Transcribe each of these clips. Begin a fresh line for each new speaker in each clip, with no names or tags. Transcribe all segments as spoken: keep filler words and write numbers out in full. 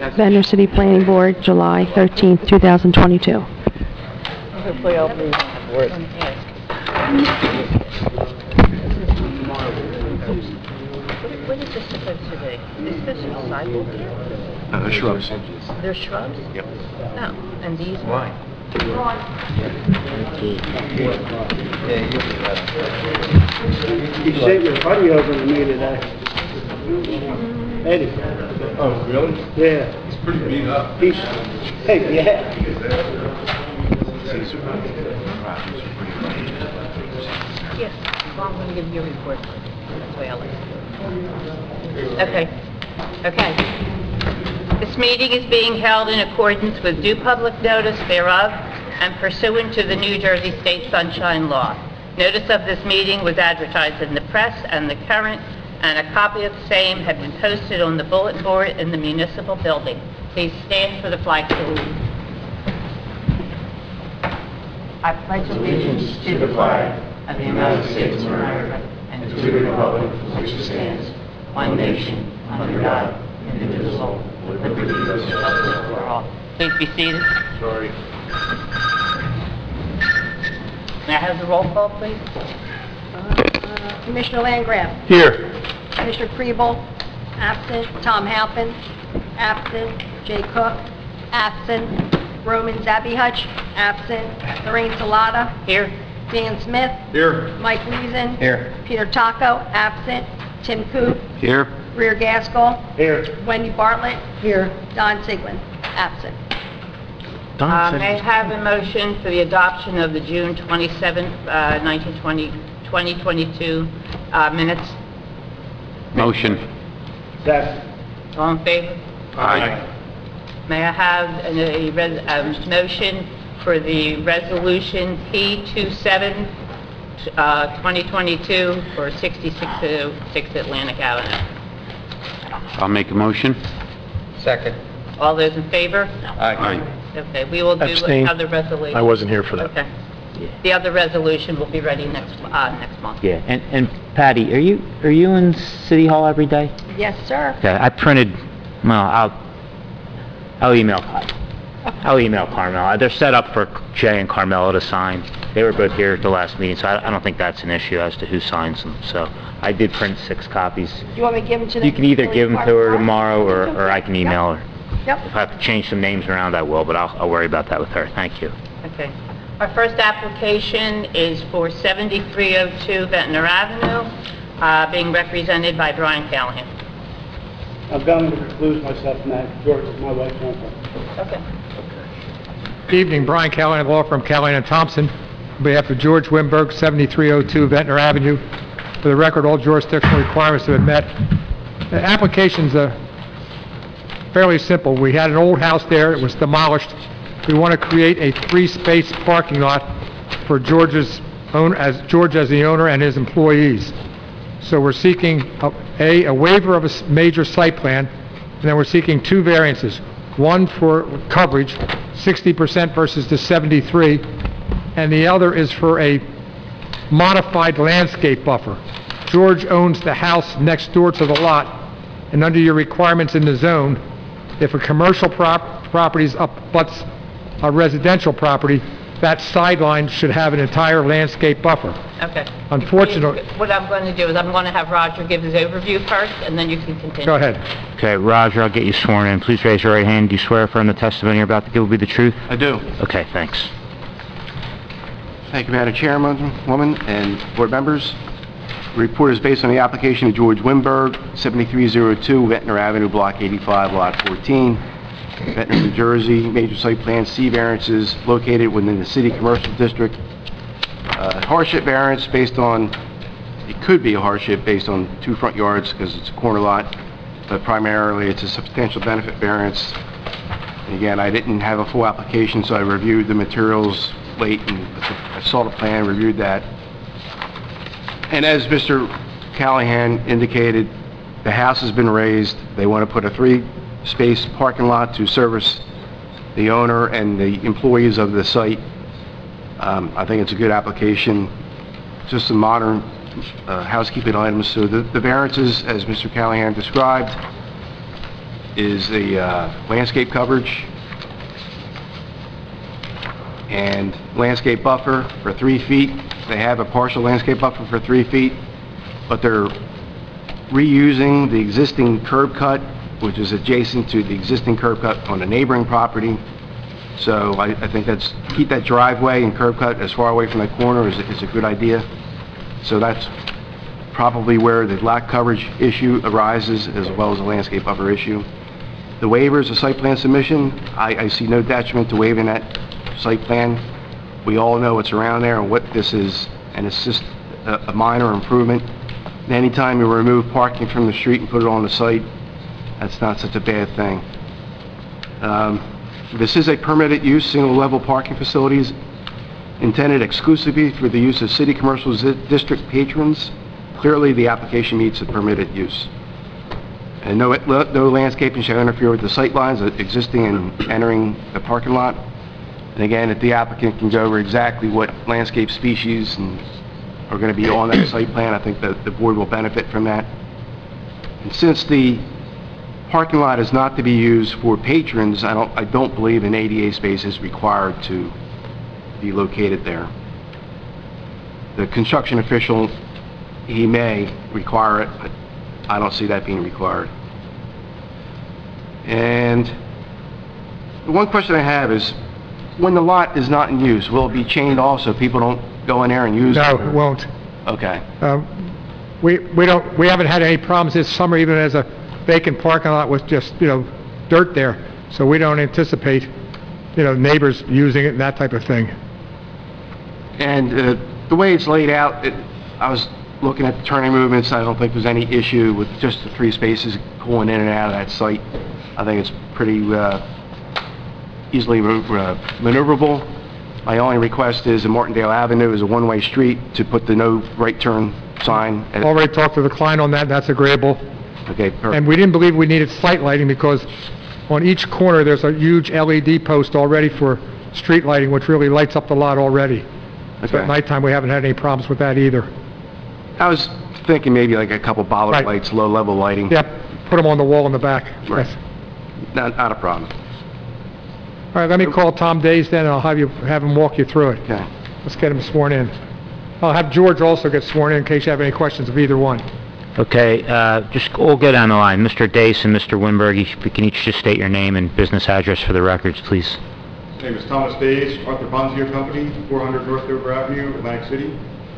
Ventnor City Planning Board, July thirteenth, two thousand twenty-two.
Hopefully I'll be word. What is this supposed to be? Is this supposed to be sidewalk here?
Uh, shrubs.
They're shrubs?
Yep.
Oh, and these?
Why?
He sent your buddy over to me today. Eddie.
Oh, really?
Yeah.
It's pretty beat up.
He's, hey, yeah.
Yes, well, I'm going to give you a report. That's why I like it. Okay. Okay. This meeting is being held in accordance with due public notice thereof and pursuant to the New Jersey State Sunshine Law. Notice of this meeting was advertised in the press and the Current, and a copy of the same have been posted on the bulletin board in the municipal building. Please stand for the flag salute. I pledge allegiance to the flag of the United States of America and to the republic for which it stands, one nation, under God, indivisible, with liberty and justice for all. Please be seated.
Sorry.
May I have the roll call, please?
Uh, Commissioner Landgraf.
Here.
Commissioner Kriebel, absent. Tom Halpin, absent. Jay Cook, absent. Roman Zabihutch, absent. Lorraine Salata,
Here.
Dan Smith,
Here.
Mike Reason,
Here.
Peter Taco, absent. Tim Coop,
Here.
Rear Gaskell,
Here.
Wendy Bartlett, here. Don Siglin, absent.
Uh, may I have a motion for the adoption of the June twenty-seventh, uh, nineteen twenty, twenty twenty-two uh, minutes?
Motion.
Second.
All in favor?
Aye.
May I have a, a, res, a motion for the resolution P twenty-seven, uh, twenty twenty-two for sixty-six oh six Atlantic Avenue?
I'll make a motion.
Second.
All those in favor?
Aye.
Okay, we will do
Abstain.
another resolution.
I wasn't here for that.
Okay. The other resolution will be ready next, uh, next month.
Yeah, and, and Patty, are you, are you in City Hall every day?
Yes, sir.
Okay, I printed, well, I'll, I'll email, I'll email Carmel. They're set up for Jay and Carmela to sign. They were both here at the last meeting, so I, I don't think that's an issue as to who signs them. So I did print six copies.
Do you want me to give them to them?
You can either give them to her tomorrow, or, or I can email her.
Yep.
If I have to change some names around, I will, but I'll, I'll worry about that with her. Thank you.
Okay. Our first application is for seventy-three oh two Ventnor Avenue, uh, being represented by Brian Callahan.
I'm going to recluse myself from that. George is my wife's uncle.
Okay.
Good evening, Brian Callahan, law firm Callahan and Thompson. On behalf of George Wimberg, seventy-three oh two Ventnor Avenue. For the record, all jurisdictional requirements have been met. The application's uh, fairly simple. We had an old house there. It was demolished. We want to create a three-space parking lot for George's own, as George as the owner and his employees. So we're seeking a, a, a waiver of a s- major site plan, and then we're seeking two variances. One for coverage, sixty percent versus the seventy-three, and the other is for a modified landscape buffer. George owns the house next door to the lot, and under your requirements in the zone, if a commercial prop, property abuts a residential property, that sideline should have an entire landscape buffer.
Okay.
Unfortunately,
What I'm going to do is I'm going to have Roger give his overview first, and then you can continue.
go ahead.
Okay, Roger, I'll get you sworn in. Please raise your right hand. Do you swear affirm the testimony you're about to give will be the truth?
I do.
Okay, thanks.
Thank you, Madam Chairman, woman, and board members. The report is based on the application of George Wimberg, seventy-three oh two Ventnor Avenue, Block eighty-five, Lot fourteen, Ventnor, New Jersey. Major site plan C variances located within the city commercial district. Uh, hardship variance based on, it could be a hardship based on two front yards because it's a corner lot, but primarily it's a substantial benefit variance. And again, I didn't have a full application, so I reviewed the materials late, and I saw the plan, reviewed that. And as Mister Callahan indicated, the house has been raised. They want to put a three-space parking lot to service the owner and the employees of the site. Um, I think it's a good application, just some modern uh, housekeeping items. So the, the variances, as Mister Callahan described, is the uh, landscape coverage and landscape buffer for three feet. They have a partial landscape buffer for three feet, but they're reusing the existing curb cut, which is adjacent to the existing curb cut on the neighboring property. So I, I think that's, keep that driveway and curb cut as far away from the corner is, is a good idea. So that's probably where the lot coverage issue arises, as well as the landscape buffer issue. The waivers, the site plan submission, I, I see no detriment to waiving that site plan. We all know what's around there and what this is, and it's just a, a minor improvement. And anytime you remove parking from the street and put it on the site, that's not such a bad thing. Um, this is a permitted use, single-level parking facilities intended exclusively for the use of city commercial zi- district patrons. Clearly, the application meets the permitted use. And no, no landscaping shall interfere with the sight lines existing and entering the parking lot. And again, if the applicant can go over exactly what landscape species and are going to be on that site plan, I think that the board will benefit from that. And since the parking lot is not to be used for patrons, I don't, I don't believe an A D A space is required to be located there. The construction official, he may require it, but I don't see that being required. And the one question I have is, when the lot is not in use, will it be chained off so people don't go in there and use it?
No,
or-
it won't.
Okay.
Um, We, we don't, we haven't had any problems this summer, even as a vacant parking lot with just, you know, dirt there. So we don't anticipate, you know, neighbors using it and that type of thing.
And uh, the way it's laid out, it, I was looking at the turning movements. I don't think there's any issue with just the three spaces going in and out of that site. I think it's pretty uh, easily uh, maneuverable. My only request is that Martindale Avenue is a one-way street to put the no right turn sign. at-
Already talked to the client on that, that's agreeable.
Okay,
And
perfect.
we didn't believe we needed slight lighting because on each corner, there's a huge L E D post already for street lighting, which really lights up the lot already. So at
Okay.
nighttime, we haven't had any problems with that either.
I was thinking maybe like a couple bollard
Right.
lights, low-level lighting.
Yep, put them on the wall in the back.
Right.
Yes.
Not, not a problem.
All right, let me call Tom Days then, and I'll have you, have him walk you through it.
Okay.
Let's get him sworn in. I'll have George also get sworn in in case you have any questions of either one.
Okay, uh, just, we'll go down the line. Mister Dace and Mister Winberg, if you can each just state your name and business address for the records, please.
My name is Thomas Days, Arthur Bonzier Company, four hundred North Dover Avenue, Atlantic City.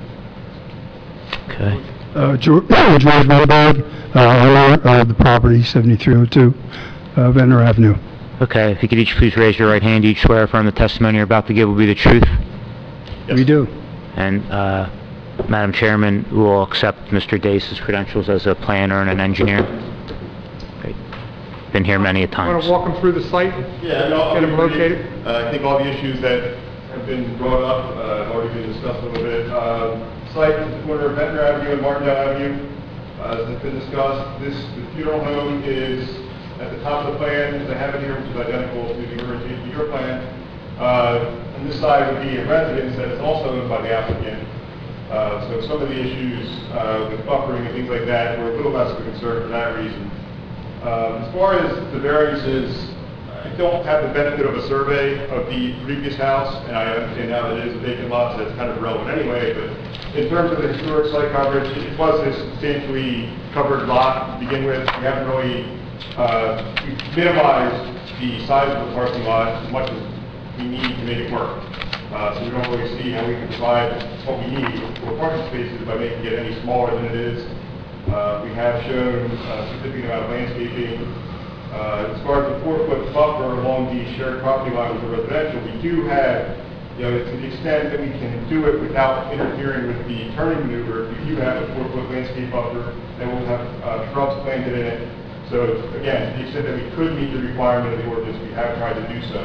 Okay.
Uh, George George Winberg, uh, owner of the property, seventy-three oh two uh, Ventnor Avenue.
Okay, if you could each please raise your right hand, each swear affirm the testimony you're about to give will be the truth.
We do.
And, uh, Madam Chairman, will accept Mister Dace's credentials as a planner and an engineer. Great. Been here many a
Want
times.
to walk him through the site?
Yeah, no, I'll
Get
be
them
brief.
located?
Uh, I think all the issues that have been brought up, uh, have already been discussed a little bit. Uh, Site is the corner of Ventnor Avenue and Martindale Avenue. Uh, As has been discussed, this, the funeral home is at the top of the plan, as I have it here, which is identical to the original to your plan. Uh, On this side would be a residence that is also owned by the applicant. Uh, So some of the issues uh, with buffering and things like that were a little less of a concern for that reason. Um, As far as the variances, I don't have the benefit of a survey of the previous house, and I understand now that it is a vacant lot, so that's kind of irrelevant anyway, but in terms of the historic site coverage, it was a substantially covered lot to begin with. We haven't really, uh, we've minimized the size of the parking lot as much as we need to make it work. Uh, so we don't really see how we can provide what we need for parking spaces by making it any smaller than it is. Uh, we have shown a significant amount of landscaping. Uh, as far as the four-foot buffer along the shared property line with the residential, we do have, you know, to the extent that we can do it without interfering with the turning maneuver, we do have a four-foot landscape buffer, and we'll have uh, shrubs planted in it. So again, to the extent that we could meet the requirement of the ordinance, we have tried to do so.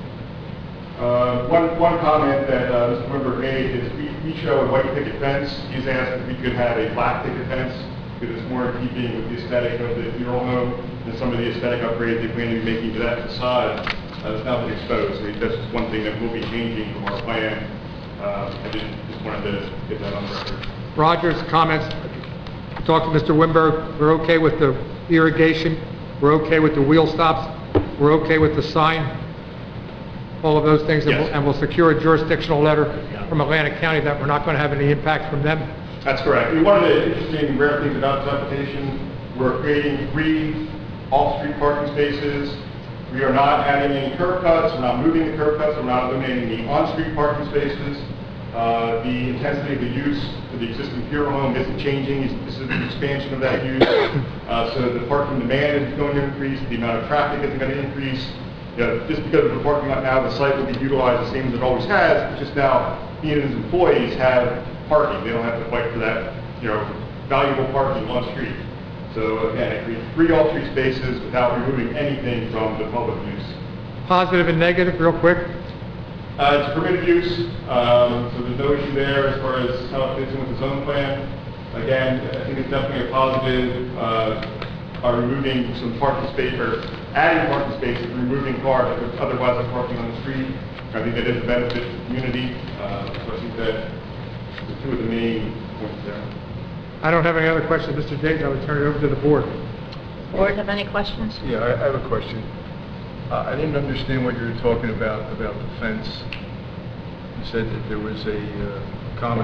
Uh, one, one comment that uh, Mister Wimberg made is we, we show a white picket fence. He's asked if we could have a black picket fence because it's more in keeping with the aesthetic of the funeral home and some of the aesthetic upgrades they plan to be making to that facade. Uh, it's not been exposed. So that's just one thing that will be changing from our plan. Uh, I just, just wanted to get that on the record.
Roger's comments, talk to Mister Winberg, we're okay with the irrigation We're okay with the wheel stops, we're okay with the sign, all of those things, and we'll-
Yes.
and we'll secure a jurisdictional letter from Atlantic County that we're not going to have any impact from them.
That's correct. One of the interesting rare things about this application, we're creating three off-street parking spaces. We are not adding any curb cuts, we're not moving the curb cuts, we're not eliminating the on-street parking spaces. Uh, The intensity of the use for the existing funeral home isn't changing, It's- this is an expansion of that use. Uh, So the parking demand is going to increase, the amount of traffic is going to increase. You know, just because of the parking lot now, the site will be utilized the same as it always has, it's just now, he and his employees have parking, they don't have to fight for that, you know, valuable parking on street. So again, it creates three off-street spaces without removing anything from the public use.
Positive and negative, real quick.
Uh, it's permitted use, um, so there's no issue there as far as how it fits in with the zone plan. Again, I think it's definitely a positive, uh, by removing some parking space, or adding parking spaces, removing cars that would otherwise have parking on the street. I think that is a benefit to the community, uh, so I think that the two of the main points there.
I don't have any other questions, Mister Dayton, I would turn it over to the board.
Board have any questions?
Yeah, I I have a question. Uh, I didn't understand what you were talking about, about the fence. You said that there was a uh, common...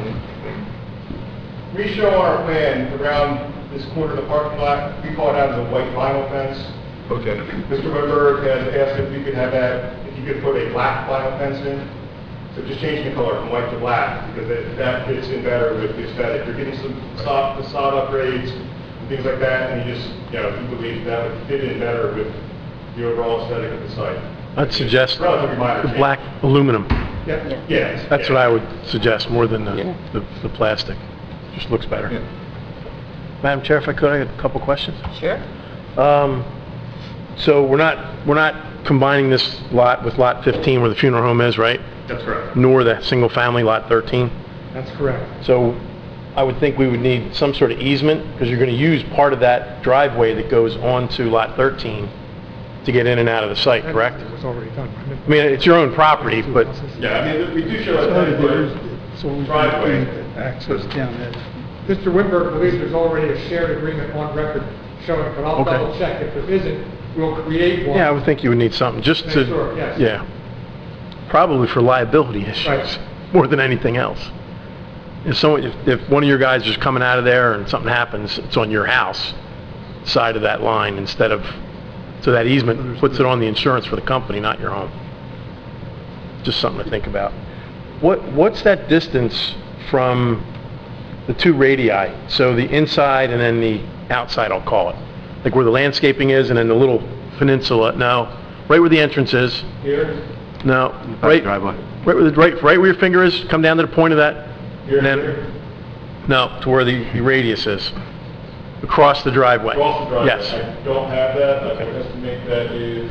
We show on our plan around this corner of the parking lot, we call it out as a white vinyl fence.
Okay.
Mister Woodberg has asked if we could have that, if you could put a black vinyl fence in. So just changing the color from white to black, because that, that fits in better with the aesthetic. You're getting some facade, facade upgrades and things like that, and you just, you know, we believe that would fit in better with the overall aesthetic of the site.
I'd suggest
Relatively minor
the
change.
black aluminum.
Yeah.
Yes.
That's
yeah.
what I would suggest, more than the,
Yeah.
the the plastic. Just looks better.
Yeah.
Madam Chair, if I could, I have a couple questions.
Sure.
Um, so we're not, we're not combining this lot with lot fifteen where the funeral home is, right?
That's correct.
Nor the single-family lot thirteen?
That's correct.
So I would think we would need some sort of easement, because you're going to use part of that driveway that goes onto lot thirteen to get in and out of the site, correct?
It was already done.
I mean, it's your own property, but,
Yeah, I mean, we do show it that driveway.
Access down there.
Mister Wimberg believes there's already a shared agreement on record showing it, but I'll
Okay.
double check. If there isn't, we'll create one.
yeah, I would think you would need something, just
Make
to...
sure, yes.
Yeah. Probably for liability issues,
Right.
more than anything else. If someone, if, if one of your guys is coming out of there and something happens, it's on your house side of that line instead of, so that easement puts it on the insurance for the company, not your home. Just something to think about. What, what's that distance from the two radii? So the inside and then the outside, I'll call it. Like where the landscaping is and then the little peninsula, no, right where the entrance is.
Here,
No,
Right
right,
driveway.
right where the, right, right where your finger is, come down to the point of that,
here,
and then,
here.
no, to where the, the radius is, across the driveway.
Across the driveway.
Yes.
I don't have that, I would estimate that is...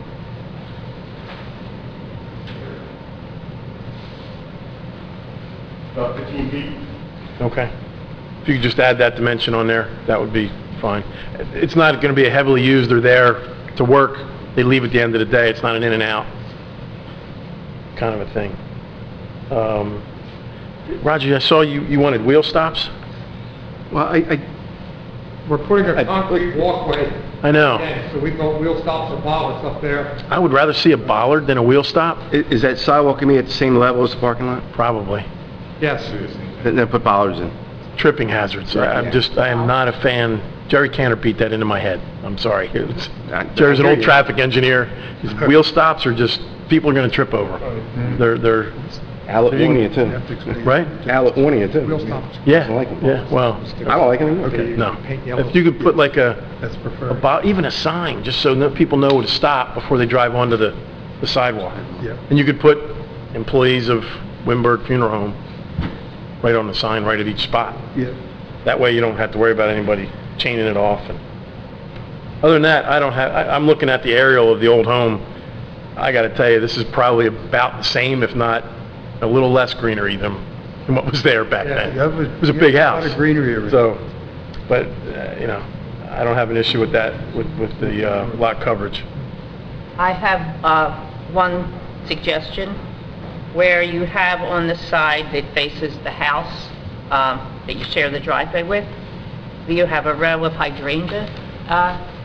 about fifteen feet.
Okay. If you could just add that dimension on there, that would be fine. It's not gonna be a heavily used, they're there to work, they leave at the end of the day, it's not an in and out kind of a thing. Um, Roger, I saw you, you wanted wheel stops?
Well, I, I,
We're putting
I-
a concrete walkway
I know.
in, so we go wheel stops and bollards up there.
I would rather see a bollard than a wheel stop,
i- is that sidewalk gonna be at the same level as the parking lot?
probably.
Yes.
Then then put bollards in.
Tripping hazards. I- I'm just, I am not a fan. Jerry Cantor beat that into my head. I'm sorry. It's-
I-
Jerry's an
I hear
old
you.
traffic engineer. His wheel stops are just, people are gonna trip over. They're, they're,
California too.
right?
California too.
Wheel stops.
Yeah,
I like 'em.
yeah, well,
I don't like it either.
okay, no.
Paint yellow.
If you could put like a,
That's preferred.
about, even a sign, just so that people know to stop before they drive onto the, the sidewalk.
Yeah.
And you could put employees of Wimberg Funeral Home right on the sign, right at each spot.
Yeah.
That way you don't have to worry about anybody chaining it off. And other than that, I don't have, I, I'm looking at the aerial of the old home. I gotta tell you, this is probably about the same, if not a little less greenery than, than what was there back then. It was a big house.
greenery area.
So, but, uh, you know, I don't have an issue with that, with, with the uh, lot coverage.
I have uh, one suggestion, where you have on the side that faces the house um, that you share the driveway with, you have a row of hydrangea uh,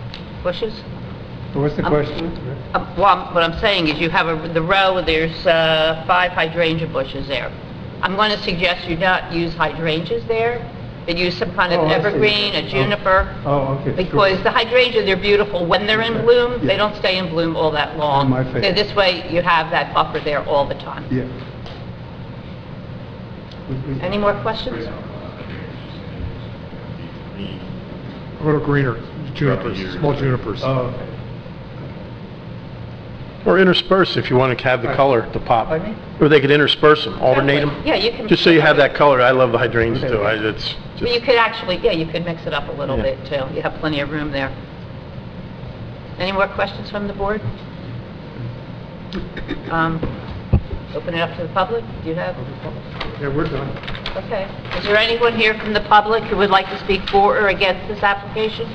bushes?
What's the
Um,
question?
Uh, Well, I'm- what I'm saying is you have a, the row, there's uh, five hydrangea bushes there. I'm going to suggest you not use hydrangeas there, but use some kind of
Oh, I see.
evergreen, a juniper,
Oh, okay.
because the hydrangeas, they're beautiful when they're in bloom, they don't stay in bloom all that long.
My
So
favorite.
this way, you have that buffer there all the time.
Yeah.
Any more questions?
A little greener, junipers, small junipers.
Oh, Or intersperse if you want to have the color to pop.
Pardon me?
Or they could intersperse them, alternate them.
Yeah, you can...
Just so you have that color. I love the hydrangeas too. I, it's
But you
just,
could actually, yeah, you could mix it up a little
Yeah.
bit, too. You have plenty of room there. Any more questions from the board? Um, Open it up to the public? Do you have?
Yeah, we're done.
Okay. Is there anyone here from the public who would like to speak for or against this application?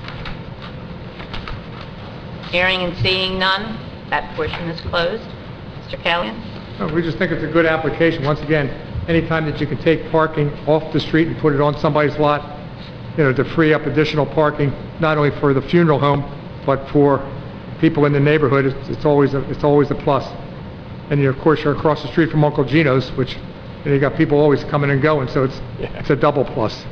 Hearing and seeing none, that portion is closed. Mister Callahan?
No, we just think it's a good application. Once again, anytime that you can take parking off the street and put it on somebody's lot, you know, to free up additional parking, not only for the funeral home, but for people in the neighborhood, it's, it's always a, it's always a plus. And you, of course, you're across the street from Uncle Gino's, which, you know, you got people always coming and going, so it's, it's a double plus.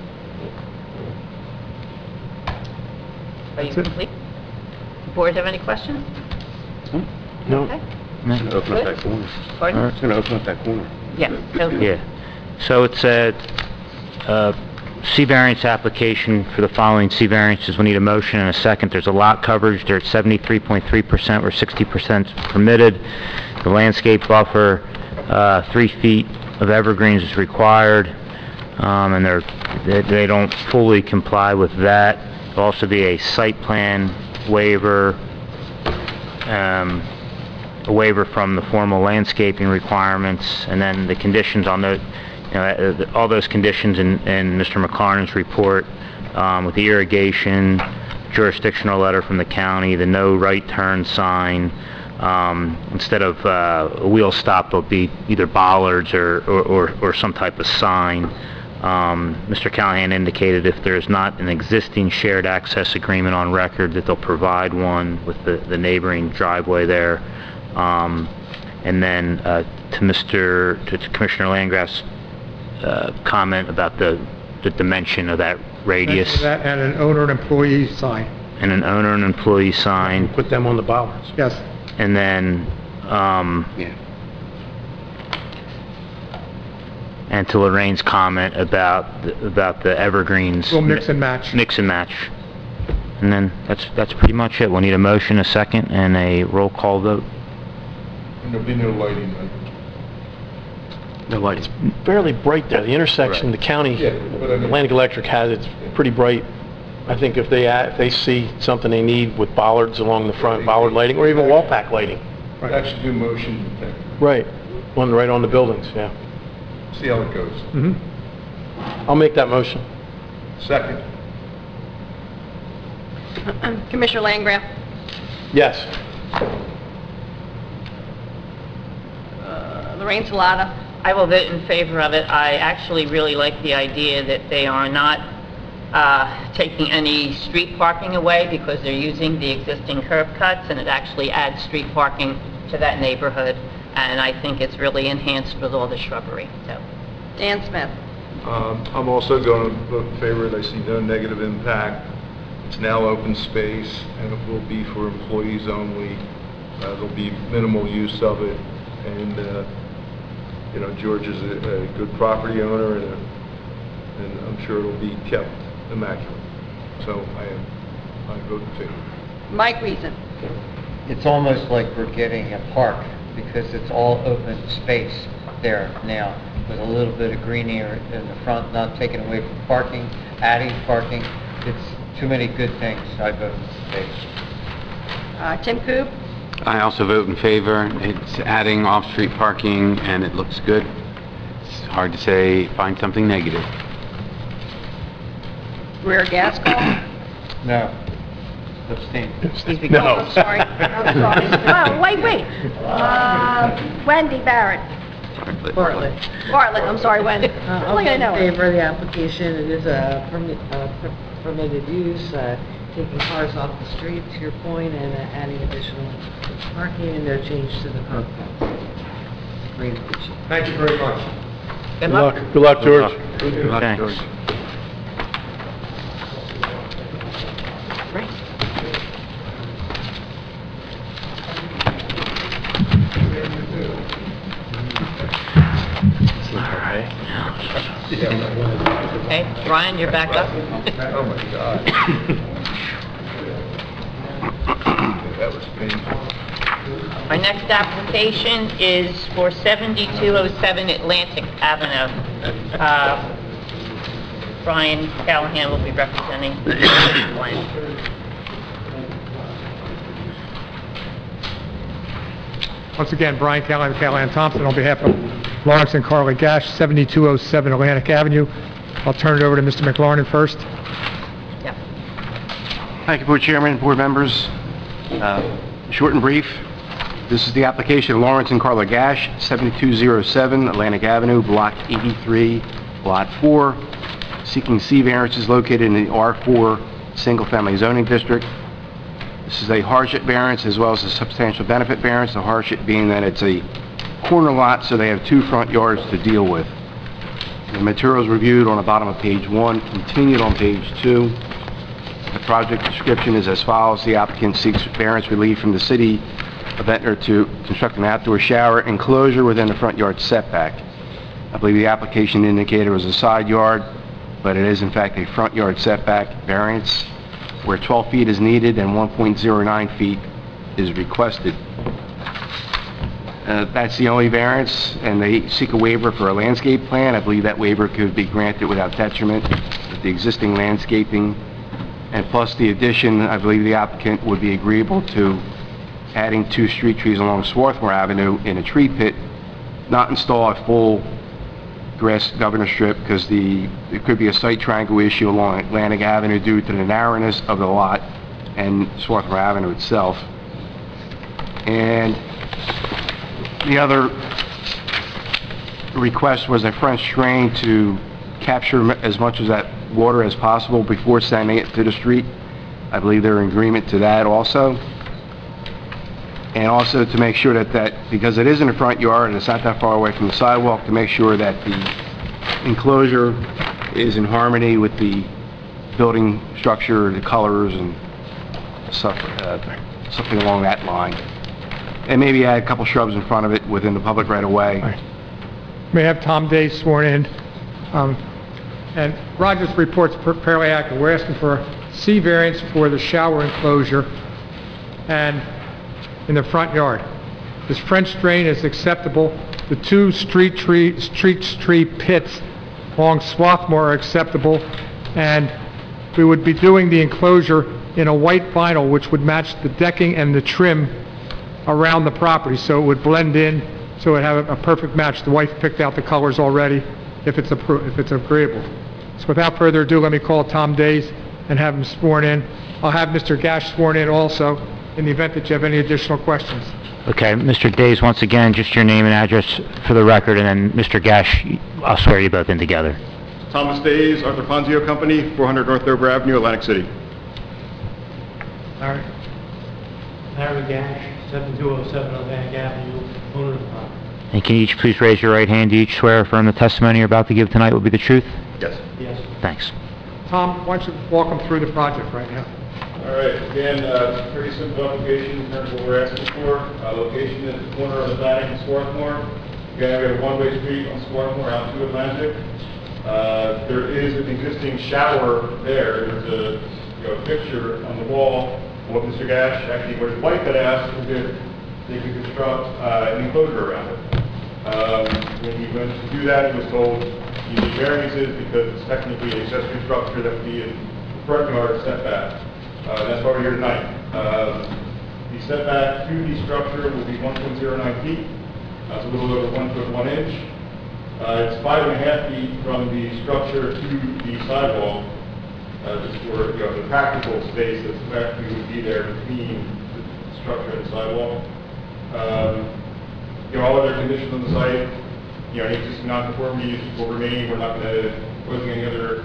Are you
That's it.
complete? Board have any questions?
no.
Okay.
It's gonna open up that corner.
Pardon?
It's gonna open up that corner.
Yeah. okay.
Yeah. So it's a, uh, C variance application for the following C variances. We need a motion and a second. There's a lot coverage. They're at seventy-three point three percent where sixty percent is permitted. The landscape buffer, uh, three feet of evergreens is required. Um, and they're, they, they don't fully comply with that. There'll also be a site plan waiver, um, a waiver from the formal landscaping requirements, and then the conditions on the, you know, uh, the- all those conditions in, in Mister McLaren's report, um, with the irrigation, jurisdictional letter from the county, the no right turn sign, um, instead of, uh, a wheel stop, there'll be either bollards or, or, or, or some type of sign. Um, Mister Callahan indicated if there's not an existing shared access agreement on record, that they'll provide one with the, the neighboring driveway there. Um, and then, uh, to Mister to to Commissioner Landgraf's, uh, comment about the, the dimension of that radius,
That and an owner and employee sign.
and an owner and employee sign,
Put them on the bollards.
Yes.
and then, um,
Yeah.
and to Lorraine's comment about, the- about the evergreens.
We'll mix and match.
Mix and match. And then, that's, that's pretty much it. We'll need a motion, a second, and a roll call vote.
And there'll be no lighting, right?
No lights.
Fairly bright there. The intersection, the county,
Yeah, but I mean-
Atlantic Electric has, it's pretty bright. I think if they, add- if they see something they need with bollards along the front, bollard lighting, or even wall pack lighting.
Actually do motion detector.
Right. One right on the buildings, yeah.
See how it goes.
Mm-hmm.
I'll make that motion.
Second.
Commissioner Landgraf?
Yes.
Uh, Lorraine Salata?
I will vote in favor of it. I actually really like the idea that they are not uh, taking any street parking away because they're using the existing curb cuts, and it actually adds street parking to that neighborhood, and I think it's really enhanced with all the shrubbery, so.
Dan Smith?
Um, I'm also going to vote in favor. I see no negative impact. It's now open space, and it will be for employees only. Uh, There'll be minimal use of it, and, uh, you know, George is a a good property owner, and uh, and I'm sure it'll be kept immaculate. So I am, I vote in favor.
Mike Reason?
It's almost like we're getting a park, because it's all open space there now, with a little bit of green area in the front, not taking away from parking, adding parking. It's too many good things. I vote in favor.
Uh, Tim Coop?
I also vote in favor. It's adding off-street parking, and it looks good. It's hard to say, find something negative.
Rear gas call?
No. Abstain.
No.
I'm sorry. I'm sorry. Oh, wait, wait. Uh, Wendy Barrett?
Bartlett.
Bartlett, I'm sorry, Wendy.
Uh,
Only I
I'm
know
in her. favor of the application. It is a permi- uh, per- permitted use. Uh, taking cars off the street, to your point, and uh, adding additional parking, and no change to the curb cuts. Great.
Thank you very much.
Good
Good
luck.
luck, good luck, George.
Good luck,
Thanks.
George.
Right. Okay, Brian, you're back up.
Oh, my God. That was painful.
Our next application is for seventy-two oh seven Atlantic Avenue. Uh, Brian Callahan will be representing the client.
Once again, Brian Callahan, Callahan Thompson, on behalf of Lawrence and Carly Gash, seventy-two oh seven Atlantic Avenue. I'll turn it over to Mister McLaurin first.
Yep.
Thank you, Board Chairman, board members. Uh, Short and brief, this is the application of Lawrence and Carla Gash, seventy-two oh seven Atlantic Avenue, Block eighty-three, Lot four, seeking C variances located in the R four Single Family Zoning District. This is a hardship variance as well as a substantial benefit variance, the hardship being that it's a corner lot, so they have two front yards to deal with. The materials reviewed on the bottom of page one, continued on page two. The project description is as follows. The applicant seeks variance relief from the city of Ventnor to construct an outdoor shower enclosure within the front yard setback. I believe the application indicated was a side yard, but it is in fact a front yard setback variance where twelve feet is needed and one point oh nine feet is requested. Uh, that's the only variance, and they seek a waiver for a landscape plan. I believe that waiver could be granted without detriment with the existing landscaping. And plus the addition, I believe the applicant would be agreeable to adding two street trees along Swarthmore Avenue in a tree pit, not install a full grass governor strip because the, there could be a site triangle issue along Atlantic Avenue due to the narrowness of the lot and Swarthmore Avenue itself. And the other request was a French drain to capture as much of that water as possible before sending it to the street. I believe they're in agreement to that also. And also to make sure that that, because it is in the front yard and it's not that far away from the sidewalk, to make sure that the enclosure is in harmony with the building structure, the colors and stuff, uh, something along that line. And maybe add a couple shrubs in front of it within the public right of way.
Right. May I have Tom Day sworn in? Um, and Roger's report's fairly accurate. We're asking for a C variance for the shower enclosure and in the front yard. This French drain is acceptable. The two street tree, street tree pits along Swarthmore are acceptable, and we would be doing the enclosure in a white vinyl which would match the decking and the trim around the property, so it would blend in, so it would have a, a perfect match. The wife picked out the colors already, if it's appro if it's agreeable. So without further ado, let me call Tom Days and have him sworn in. I'll have Mister Gash sworn in also, in the event that you have any additional questions.
Okay, Mister Days, once again, just your name and address for the record, and then Mister Gash, I'll swear you both in together.
Thomas Days, Arthur Fonzio Company, four hundred North Dover Avenue, Atlantic City.
Larry. Larry Gash, seventy-two oh seven Atlantic Avenue, owner of the property.
And can you each please raise your right hand? Do you each swear or affirm the testimony you're about to give tonight will be the truth?
Yes.
Yes.
Thanks.
Tom, why don't you walk them through the project right now?
All right, again, uh, pretty simple application in terms of what we're asking for. Uh, location at the corner of Atlantic and Swarthmore. Again, we have a one-way street on Swarthmore out to Atlantic. Uh, there is an existing shower there. There's a, you know, picture on the wall of what Mister Gash, actually what his wife had asked, was if they could construct uh, an enclosure around it. Um, when he went to do that, he was told he need variances because it's technically an accessory structure that would be in the front yard setback. Uh, that's why we're here tonight. Uh, the setback to the structure will be one point oh nine feet. That's a little over one foot one inch. Uh, it's five and a half feet from the structure to the sidewalk, uh, just for, you know, the practical space that's actually would be there between the structure and the sidewalk. Um, you know, all other conditions on the site, you know, any existing non-conformities will remain. We're not going to put any other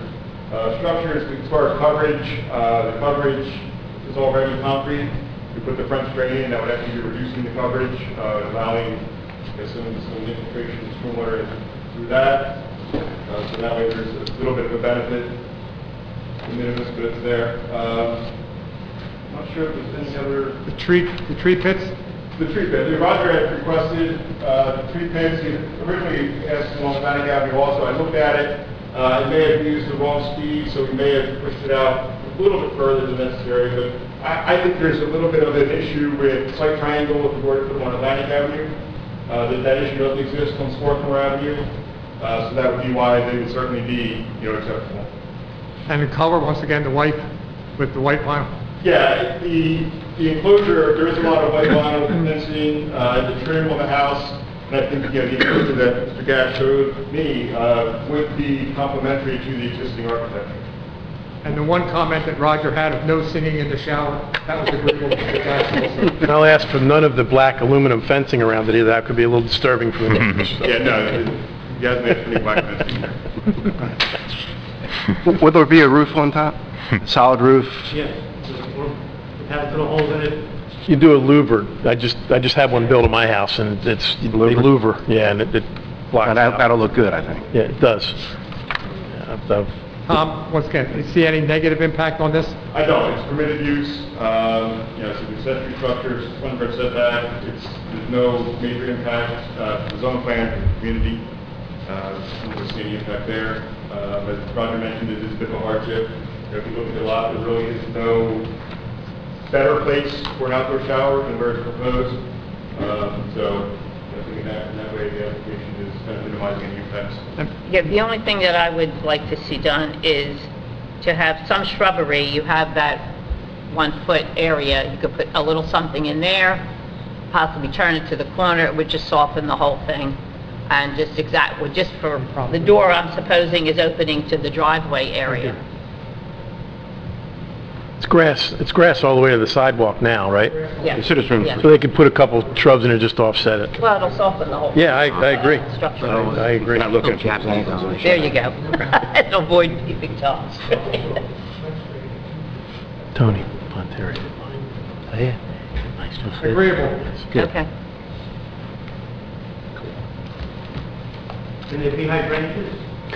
Uh, Structures, as far as coverage, uh, the coverage is already concrete. We put the French drain in, that would actually be reducing the coverage, uh, allowing you know, some, some infiltration of stormwater through that. Uh, so that way there's a little bit of a benefit, de minimis, but it's there. Um, I'm not sure if there's any other...
The tree, the tree pits?
The tree pit. The Roger had requested uh, the tree pits. He originally asked along Atlantic Avenue also. I looked at it. Uh, it may have used the wrong speed, so we may have pushed it out a little bit further than necessary. But I, I think there's a little bit of an issue with site triangle if we were to put on Atlantic Avenue. Uh, that that issue doesn't exist on Swarthmore Avenue. Uh, so that would be why they would certainly be, you know, acceptable.
And the color, once again, the white, with the white vinyl?
Yeah, the, the enclosure, there is a lot of white vinyl fencing, uh, the trim on the house, and I think, you know, the enclosure that Mister Gash showed me, uh, would be complementary to the existing architecture.
And the one comment that Roger had of no singing in the shower, that was agreeable to Mister Gash also.
And I'll ask for none of the black aluminum fencing around it either. That could be a little disturbing for the neighbors.
Yeah, no, you guys made any black fencing.
Will there be a roof on top? A solid roof?
Yes, have little holes in it.
You do a louver. I just I just had one built in my house, and it's they
Louver?
louver. Yeah, and it, it blocks
That,
out.
that'll look good, I think.
Yeah, it does. Yeah, I've- I've-
Tom, once again, do you see any negative impact on this?
I don't, it's permitted use, um, you know, so the accessory structures, one hundred setback, it's, there's no major impact, uh, to the zone plan, for the community, uh, I don't see any impact there. Uh, as Roger mentioned, it is a bit of a hardship. You know, if you look at the lot, there really is no better place for an outdoor shower than where it's proposed. Um, so, I think in that, in that way, the application is kind of minimizing any effects.
Yeah, the only thing that I would like to see done is to have some shrubbery. You have that one-foot area. You could put a little something in there, possibly turn it to the corner. It would just soften the whole thing. And just exact, well, just for the door, I'm supposing, is opening to the driveway area.
It's grass. It's grass all the way to the sidewalk now, right?
Yeah.
Consider room.
Yeah.
So they could put a couple shrubs in there just to offset it.
Well, it'll soften the whole.
Yeah, I, I agree.
Structure.
I, I agree.
Not looking at Japanese on the
There you go. To avoid peeping toms.
Tony Ponteri. Oh, yeah. Nice to see you.
Agreeable.
Good.
Okay.
Can they be hydrangeas?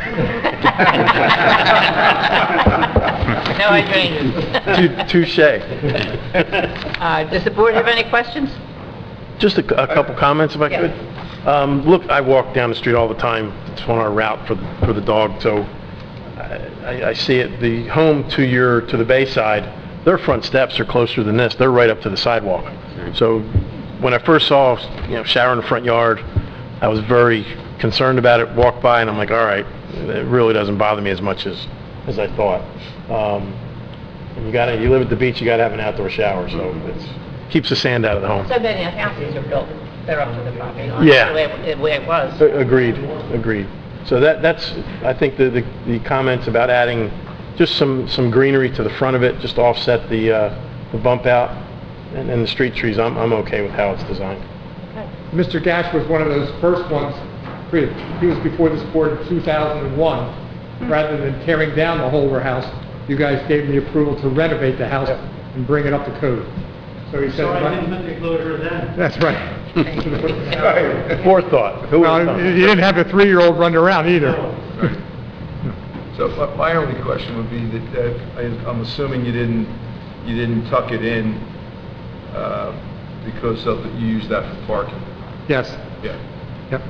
No hydrangeas.
Tou- Touche.
Uh, does the board have any questions?
Just a, a couple comments, if I
Yeah.
could. Um, look, I walk down the street all the time. It's on our route for the, for the dog, so I, I, I see it. The home to your, to the bayside, their front steps are closer than this. They're right up to the sidewalk. So when I first saw, you know, shower in the front yard, I was very concerned about it, walked by, and I'm like, all right, it really doesn't bother me as much as, as I thought. Um, and you gotta, you live at the beach, you gotta have an outdoor shower, so it's, keeps the sand out of the home.
So many houses are built, they're up to the property line.
Yeah.
The way it- the way it was.
A- Agreed, agreed. So that, that's, I think the, the, the comments about adding just some, some greenery to the front of it, just to offset the, uh, the bump out, and, and the street trees, I'm, I'm okay with how it's designed.
Mister Gash was one of those first ones, he was before this board in two thousand one. Rather than tearing down the whole house, you guys gave him the approval to renovate the house and bring it up to code. So he said...
So I didn't make the closure then.
That's right.
Forethought. Who would've
Well,
thought?
you didn't have a three-year-old running around either.
So my- my only question would be that, uh, I- I'm assuming you didn't, you didn't tuck it in uh, because of, the- you used that for parking?
Yes.
Yeah.
Yep.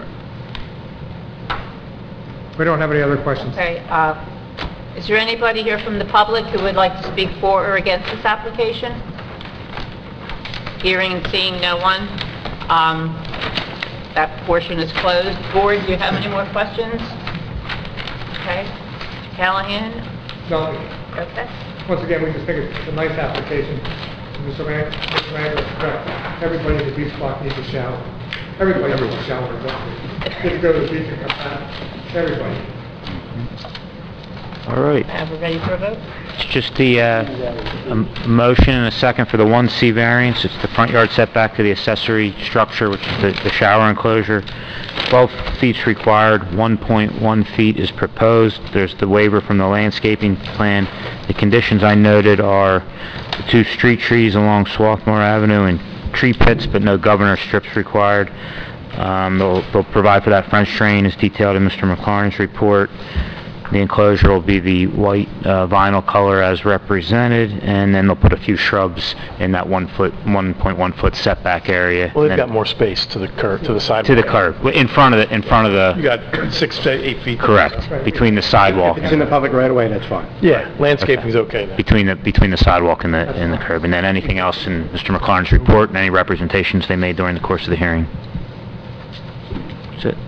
We don't have any other questions.
Okay, uh, is there anybody here from the public who would like to speak for or against this application? Hearing and seeing no one, um, that portion is closed. Board, do you have any more questions? Okay. Callahan?
No,
Okay.
once again, we just think it's a nice application. Mister Rand- Mister Randall is correct. Everybody at the beach block needs a shower. Everybody needs a shower. Get to go to the beach and come back. Everybody.
All right.
Uh, we're ready for a vote?
It's just the, uh, a m- motion and a second for the one C variance. It's the front yard setback to the accessory structure, which is the, the shower enclosure. twelve feet's required, one point one feet is proposed. There's the waiver from the landscaping plan. The conditions I noted are the two street trees along Swarthmore Avenue and tree pits, but no governor strips required. Um, they'll, they'll provide for that French drain as detailed in Mister McLaurin's report. The enclosure will be the white uh, vinyl color as represented, and then they'll put a few shrubs in that one foot, one point one foot setback area.
Well, they've
And
got more space to the curb, to the sidewalk.
to the curb, in front of the, in front of
You
the,
got six to eight feet.
correct, between the sidewalk,
If it's in the public right away, that's fine.
Yeah, landscaping's okay then.
between the, between the sidewalk and the, and the curb, and then anything else in Mister McLaurin's report and any representations they made during the course of the hearing. That's it.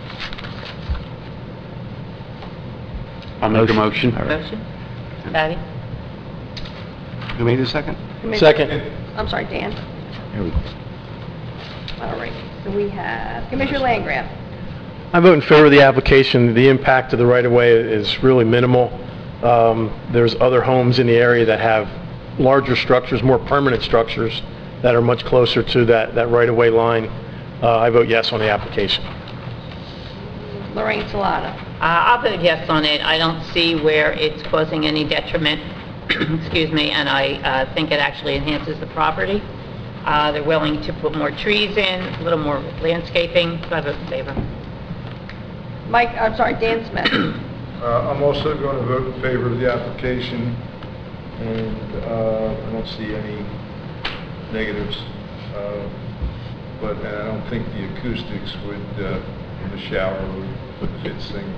I'll make a motion.
All right.
Motion? Patty?
Who made the second?
Second.
I'm sorry, Dan.
Here we go.
All right, so we have Commissioner Landgraf.
I vote in favor of the application. The impact of the right-of-way is really minimal. Um, There's other homes in the area that have larger structures, more permanent structures, that are much closer to that, that right-of-way line. Uh, I vote yes on the application.
Lorraine Salata.
Uh, I'll vote yes on it. I don't see where it's causing any detriment, excuse me, and I uh, think it actually enhances the property. Uh, They're willing to put more trees in, a little more landscaping, so I vote in favor.
Mike, I'm sorry, Dan Smith.
Uh, I'm also going to vote in favor of the application, and uh, I don't see any negatives. Uh, But and I don't think the acoustics would, uh, in the shower, would fit singing.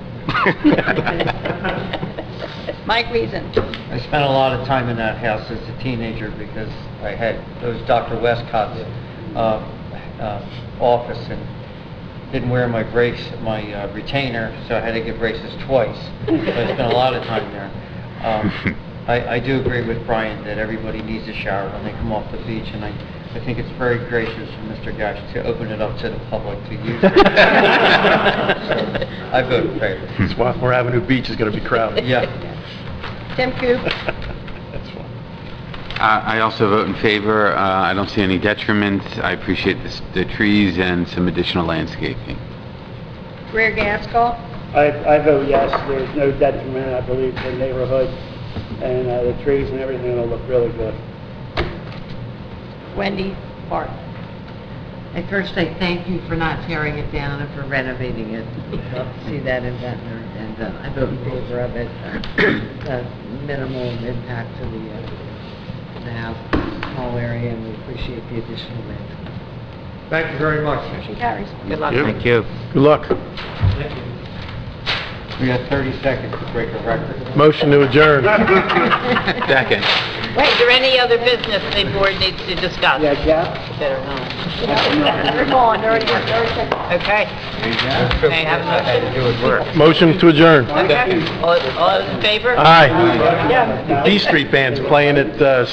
Mike Reason.
I spent a lot of time in that house as a teenager because I had those Doctor Westcott's uh, uh, office and didn't wear my brace, my uh, retainer, so I had to get braces twice. So I spent a lot of time there. Um, I, I do agree with Brian that everybody needs a shower when they come off the beach, and I, I think it's very gracious of Mister Gash to open it up to the public to use it. So I vote in favor.
Swarthmore Avenue Beach is going to be crowded.
Yeah.
Tim Coop.
That's fine.
Uh, I also vote in favor. Uh, I don't see any detriment. I appreciate the s- the trees and some additional landscaping.
Greer Gaskell.
I, I vote yes, there's no detriment, I believe, to the neighborhood, and uh, the trees and everything will look really good.
Wendy Park.
I first say thank you for not tearing it down and for renovating it. See that in Ventnor, and uh, I vote in favor of it. Uh, uh, Minimal impact to the, uh, the house, small area, and we appreciate the additional land.
Thank you very much.
Motion carries.
Good luck.
Thank you.
Good luck.
We got thirty seconds to break a record.
Motion to adjourn.
Second.
Wait, is there any other business the board needs to discuss?
Yeah, Jeff?
Better not.
They're gone, they're already, they're already taken.
Okay. May I have a motion?
Motion to adjourn.
Okay. All all those in favor?
Aye. D Street Band's playing at uh,